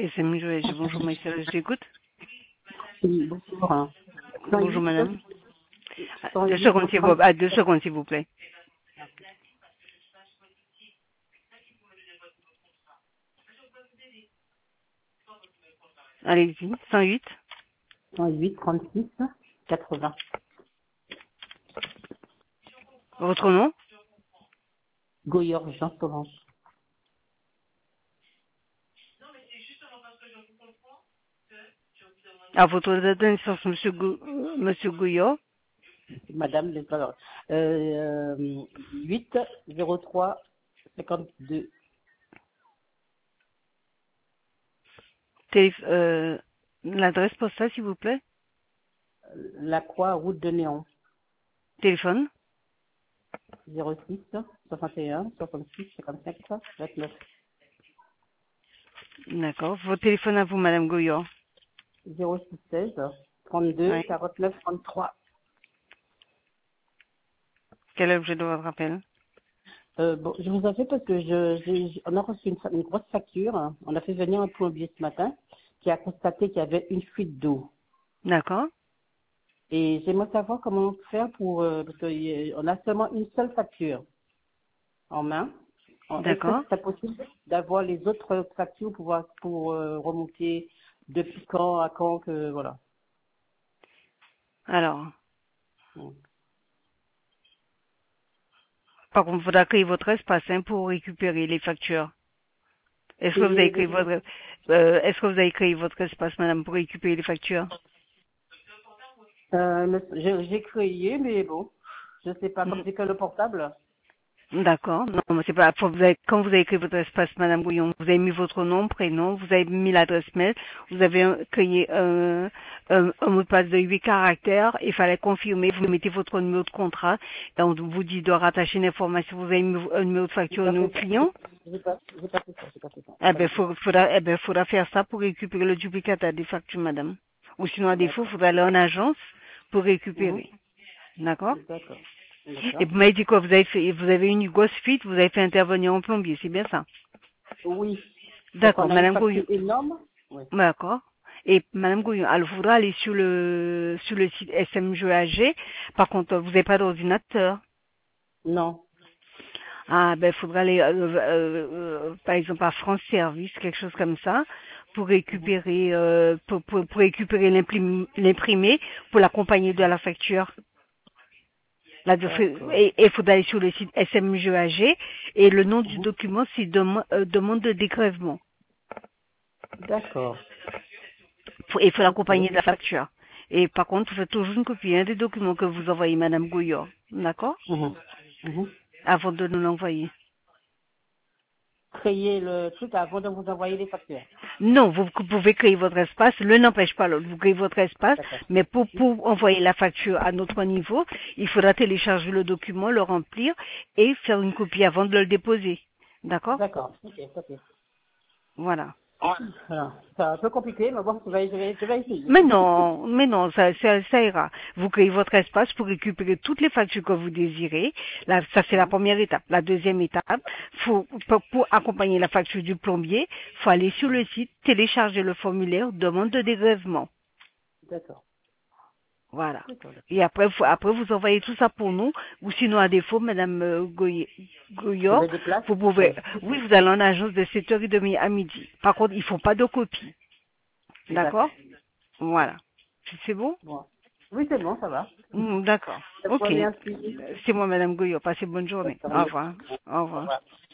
SM Joël, bonjour Maïssa, je t'écoute. Oui, bonjour. Bonjour madame. 108, 2 secondes s'il vous, 2 secondes s'il vous plaît. Allez-y, 108. 108, 36, 80. Votre nom? Goyor Jean Solange. À votre date de naissance, monsieur Gouillot. Madame, 8 03 52. L'adresse postale s'il vous plaît. La Croix, route de Néon. Téléphone. 06 61 66 55 29. D'accord. Votre téléphone à vous, madame Gouillot. 06 16 32 Oui. 49 33. Quel est l'objet de votre appel? Bon, je vous appelle parce que on a reçu une grosse facture. On a fait venir un plombier ce matin qui a constaté qu'il y avait une fuite d'eau. D'accord. Et j'aimerais savoir comment faire parce qu'on a seulement une seule facture en main. Est-ce que D'accord. c'est possible d'avoir les autres factures pour remonter depuis quand à quand que voilà. Alors, Mm. par contre, il faudra créer votre espace pour récupérer les factures. Est-ce que vous avez créé votre espace, madame, pour récupérer les factures? J'ai créé, mais bon, je sais pas, comme c'est que le portable. D'accord. Non, mais c'est pas, quand vous avez créé votre espace, madame Bouillon, vous avez mis votre nom, prénom, vous avez mis l'adresse mail, vous avez créé un mot de passe de 8 caractères, il fallait confirmer, vous mettez votre numéro de contrat, et on vous dit de rattacher une information, vous avez mis un numéro de J'ai facture au pas numéro fait ça. client. J'ai pas fait ça. J'ai pas fait ça. Eh ben, faudra faire ça pour récupérer le duplicata des factures, madame. Ou sinon, à défaut, D'accord. il faudra aller en agence pour Mhm. récupérer. D'accord? D'accord. Et D'accord. vous m'avez dit quoi? Vous avez une grosse fuite, vous avez fait intervenir un plombier, c'est bien ça? Oui. Parce D'accord, qu'on a une madame Gouillon. facture énorme. Oui. D'accord. Et madame Gouillon, alors, il faudra aller sur le site SMGAG. Par contre, vous n'avez pas d'ordinateur. Non. Ah, ben, il faudra aller, par exemple, à France Service, quelque chose comme ça, pour Mhm. récupérer, pour récupérer l'imprimé, pour l'accompagner de la facture. D'accord. Et il faut aller sur le site SMGAG et le nom du Mhm. document, c'est demande de dégrèvement. D'accord. Il faut Ok. l'accompagner de la facture. Et par contre, vous faites toujours une copie des documents que vous envoyez, madame Gouillot. D'accord? Mhm. Mhm. Avant de nous l'envoyer. Créer le truc avant de vous envoyer les factures. Non, vous pouvez créer votre espace, l'un n'empêche pas l'autre. Vous créez votre espace, D'accord. mais pour envoyer la facture à notre niveau, il faudra télécharger le document, le remplir et faire une copie avant de le déposer. D'accord? D'accord. Ok. Ok. Voilà. Voilà. C'est un peu compliqué, mais bon, je vais essayer. Mais non, ça ira. Vous créez votre espace pour récupérer toutes les factures que vous désirez. Là, ça, c'est la Mhm. première étape. La deuxième étape, pour accompagner la facture du plombier, faut aller sur le site, télécharger le formulaire, demande de dégrèvement. D'accord. Voilà. D'accord. Et après, vous envoyez tout ça pour nous, ou sinon, à défaut, madame Je Goyor, me déplace. vous Oui. pouvez, oui, vous allez en agence de 7h30 à midi. Par contre, il faut pas de copie. D'accord? D'accord. Voilà. C'est bon? Bon. Oui, c'est bon, ça va. D'accord. Je vous Ok. remercie. C'est moi, Madame Goyot. Passez bonne Bonne journée. Au journée. revoir. Au Au revoir. revoir.